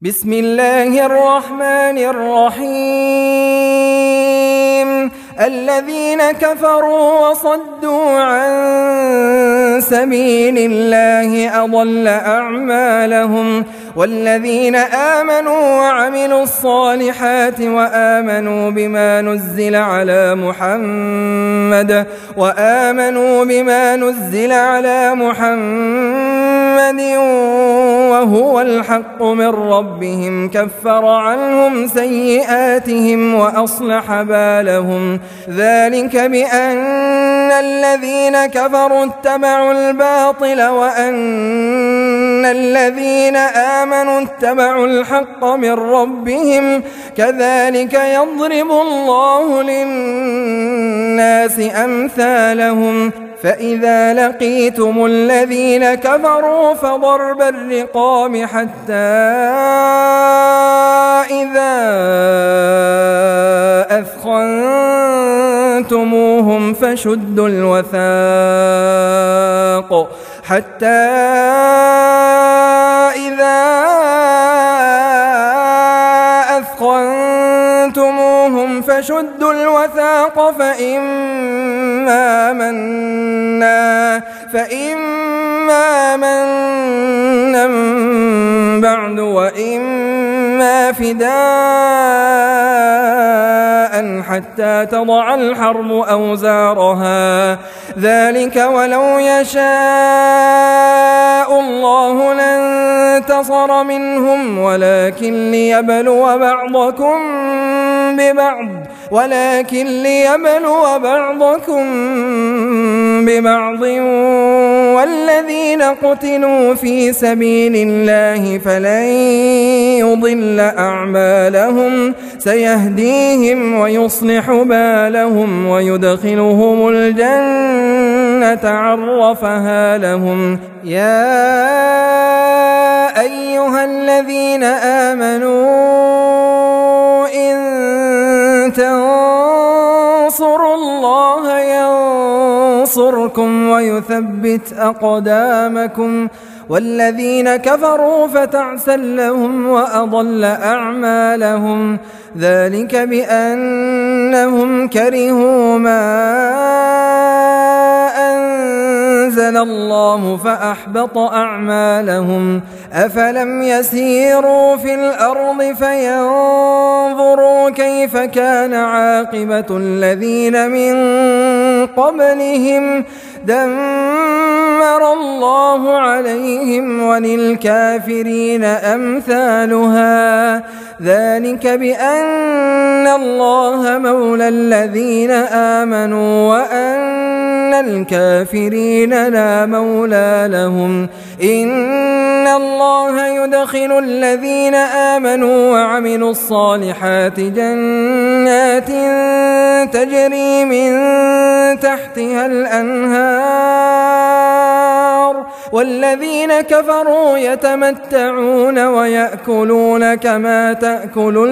بسم الله الرحمن الرحيم. الذين كفروا وصدوا عن سبيل الله أضل أعمالهم، والذين آمنوا وعملوا الصالحات وآمنوا بما نزل على محمد وهو الحق من ربهم كفر عنهم سيئاتهم وأصلح بالهم. ذلك بأن الذين كفروا اتبعوا الباطل وأن الذين آمنوا اتبعوا الحق من ربهم، كذلك يضرب الله للناس أمثالهم. فإذا لقيتم الذين كفروا فضرب الرقاب حتى إذا أثخنتموهم فشدوا الوثاق فإما منا بعد وإما فداء حتى تضع الحرب أوزارها. ذلك ولو يشاء الله لانتصر منهم ولكن ليبلو بعضكم ببعض. والذين قتلوا في سبيل الله فلن يضل أعمالهم، سيهديهم ويصلح بالهم ويدخلهم الجنة عرفها لهم. يا أيها الذين آمنوا إن تنصروا الله ينصركم ويثبت أقدامكم. والذين كفروا فتعسا لهم وأضل أعمالهم. ذلك بأنهم كرهوا ما أنزل الله فأحبط أعمالهم. أفلم يسيروا في الأرض فينظروا كيف كان عاقبة الذين من قبلهم، دمر الله عليهم وللكافرين أمثالها. ذلك بأن الله مولى الذين آمنوا وأن الكافرين لا مولى لهم. إن الله يدخل الذين آمنوا وعملوا الصالحات جنات تجري من تحتها الأنهار، والذين كفروا يتمتعون ويأكلون كما تأكل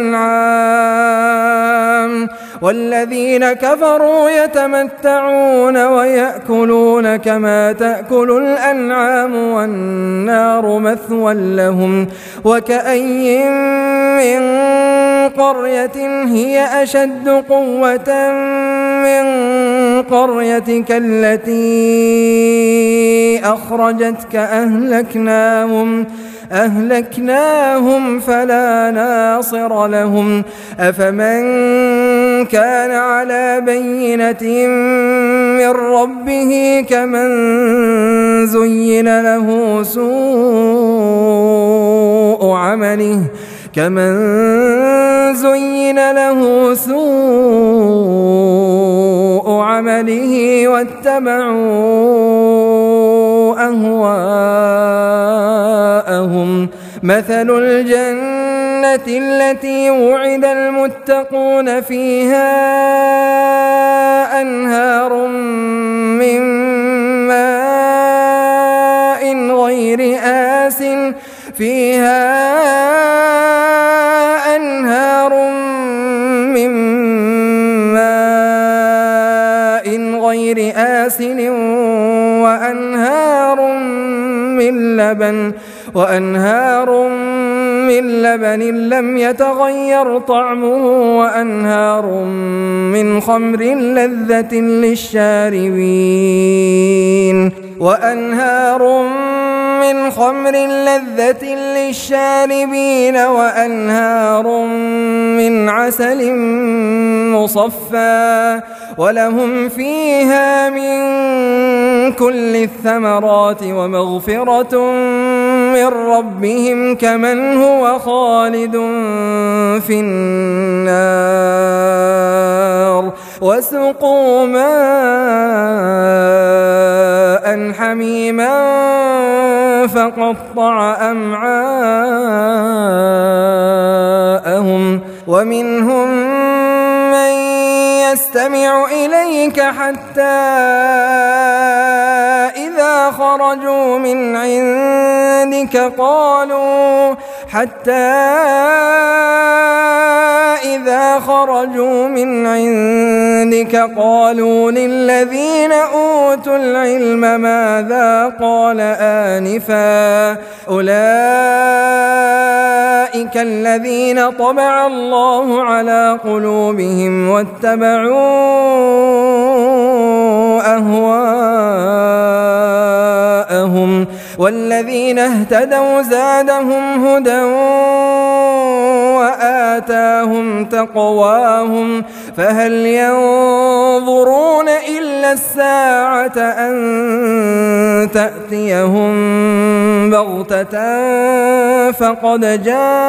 الأنعام والنار مثوى لهم. وكأي من قرية هي أشد قوة من قريتك التي أخرجتك أهلكناهم فلا ناصر لهم. أفمن كان على بينة من ربه كمن زين له سوء عمله واتبعوا أهواءهم. مثل الجنة التي وعد المتقون فيها أنهار من ماء غير آسن وأنهار من من لبن لم يتغير طعمه وأنهار من خمر لذة للشاربين وأنهار من عسل مصفى ولهم فيها من كل الثمرات ومغفرة من ربهم كمن هو خالد في النار وسقوا ماء حميما فقطع أمعاءهم ومنهم من يستمع إليك حتى إذا خرجوا من عندك قالوا للذين أوتوا العلم ماذا قال آنفا أولئك الذين طبع الله على قلوبهم واتبعوا أهواءهم والذين اهتدوا زادهم هدى وآتاهم تقواهم فهل ينظرون إلا الساعة أن تأتيهم بغتة فقد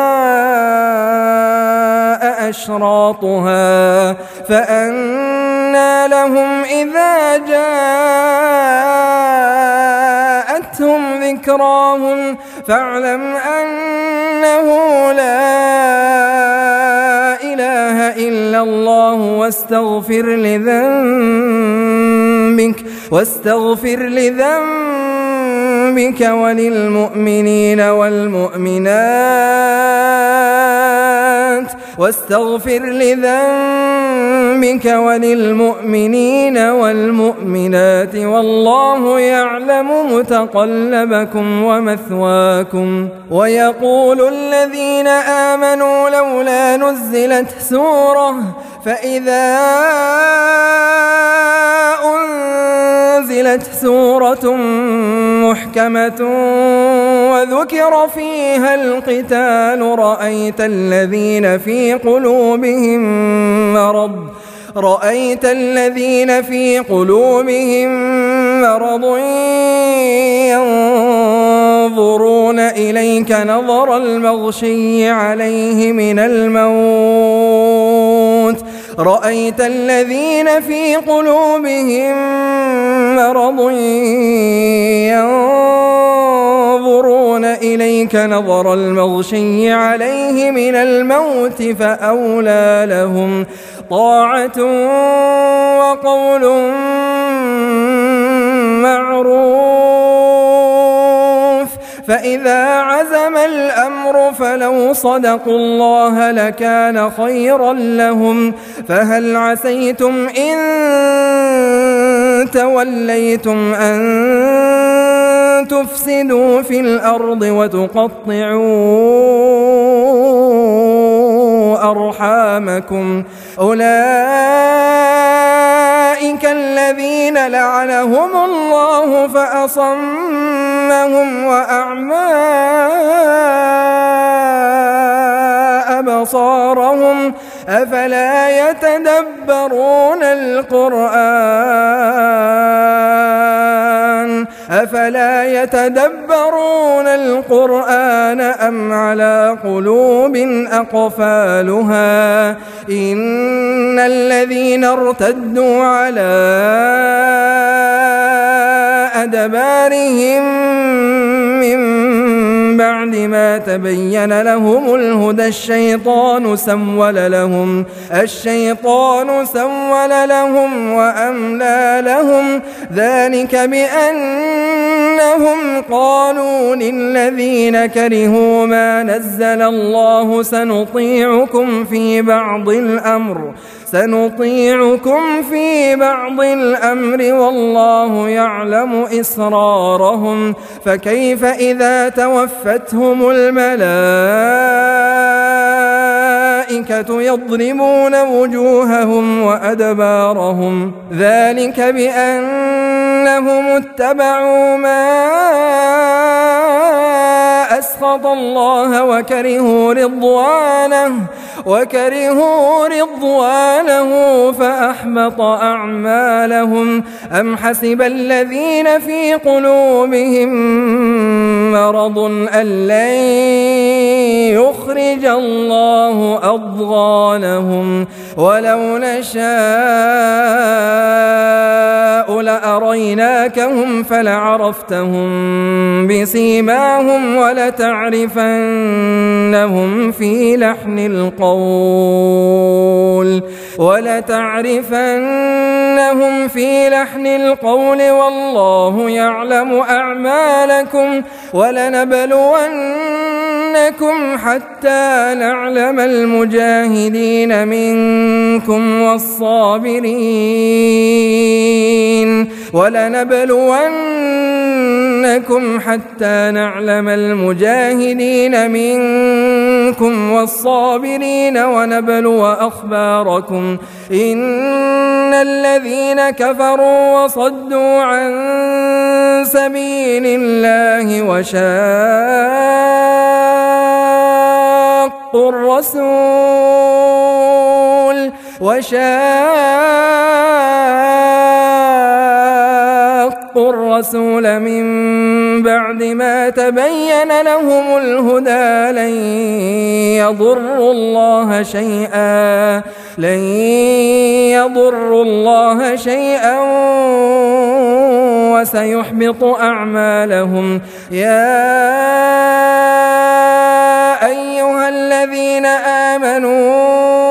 جاء أشراطها فأنى لهم إذا جاءتهم ذكراهم فاعلم أنه لا إله إلا الله واستغفر لذنبك وللمؤمنين والمؤمنات والله يعلم متقلبكم ومثواكم ويقول الذين آمنوا لولا نزلت سورة فإذا أنزلت سورة محكمة وذكر فيها القتال رأيت الذين في قلوبهم مرض ينظرون إليك نظر المغشي عليه من الموت رأيت الذين في قلوبهم مرض ينظرون إليك نظر المغشي عليه من الموت فأولى لهم طاعة وقول معروف فإذا عزم الأمر فلو صدقوا الله لكان خيرا لهم فهل عسيتم إن توليتم أن تفسدوا في الأرض وتقطعوا أرحامكم أولئك الذين لعنهم الله فأصمهم وأعمى أبصارهم أفلا يتدبرون القرآن أم على قلوب أقفالها إن الذين ارتدوا على أدبارهم من بعد ما تبين لهم الهدى الشيطان سول لهم وأملى لهم ذلك بأنهم قالوا للذين كرهوا ما نزل الله سنطيعكم في بعض الأمر والله يعلم إسرارهم فكيف إذا توفيتهم توفتهم الملائكة يضربون وجوههم وأدبارهم ذلك بأنهم اتبعوا ما أسخط الله وكرهوا رضوانه فأحبط أعمالهم أم حسب الذين في قلوبهم مرض أن لن يخرج الله أضغانهم ولو نشاء لأريناكهم فلعرفتهم بسيماهم ولتعرفنهم في لحن القول والله يعلم أعمالكم ولنبلونكم حتى نعلم المجاهدين منكم والصابرين ونبلو أخباركم إن الذين كفروا وصدوا عن سبيل الله وشاقوا الرسول من بعد ما تبين لهم الهدى لن يضروا الله شيئا وسيحبط أعمالهم يا أيها الذين آمنوا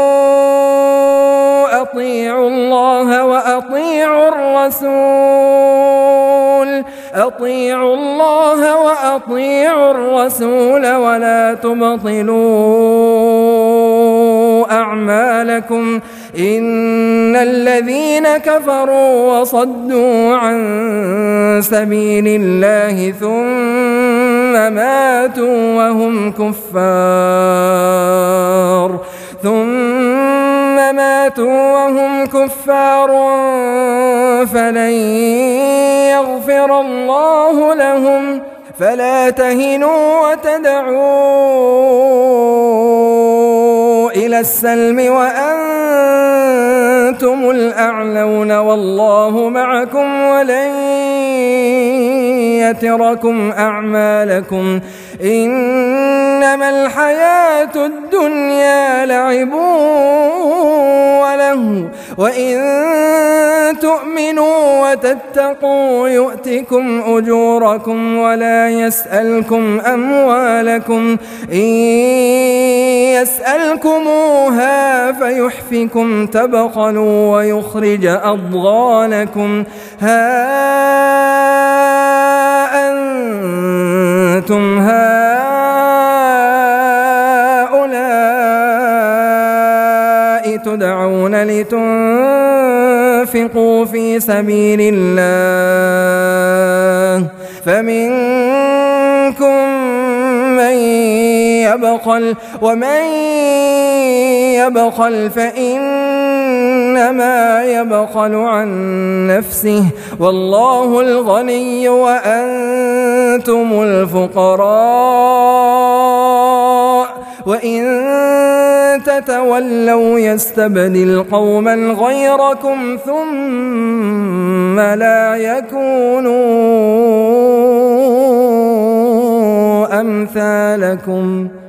أطيعوا الله وأطيعوا الرسول ولا تبطلوا أعمالكم إن الذين كفروا وصدوا عن سبيل الله ثم ماتوا وهم كفار فلن يغفر الله لهم فلا تهنوا وتدعوا إلى السلم وأنتم الأعلون والله معكم ولن يتركم أعمالكم إنما الحياة الدنيا لعب وله وإن تؤمنوا وتتقوا يؤتكم أجوركم ولا يسألكم أموالكم إن يسألكموها فيحفكم تبخلوا ويخرج أضغانكم ها أنتم هؤلاء تدعون لتنفقوا في سبيل الله فمنكم من يبخل ومن يبخل فإنما يبخل عن نفسه والله الغني وأنتم الفقراء وإن تتولوا يستبدل قوما غيركم ثم لا يكونوا أمثالكم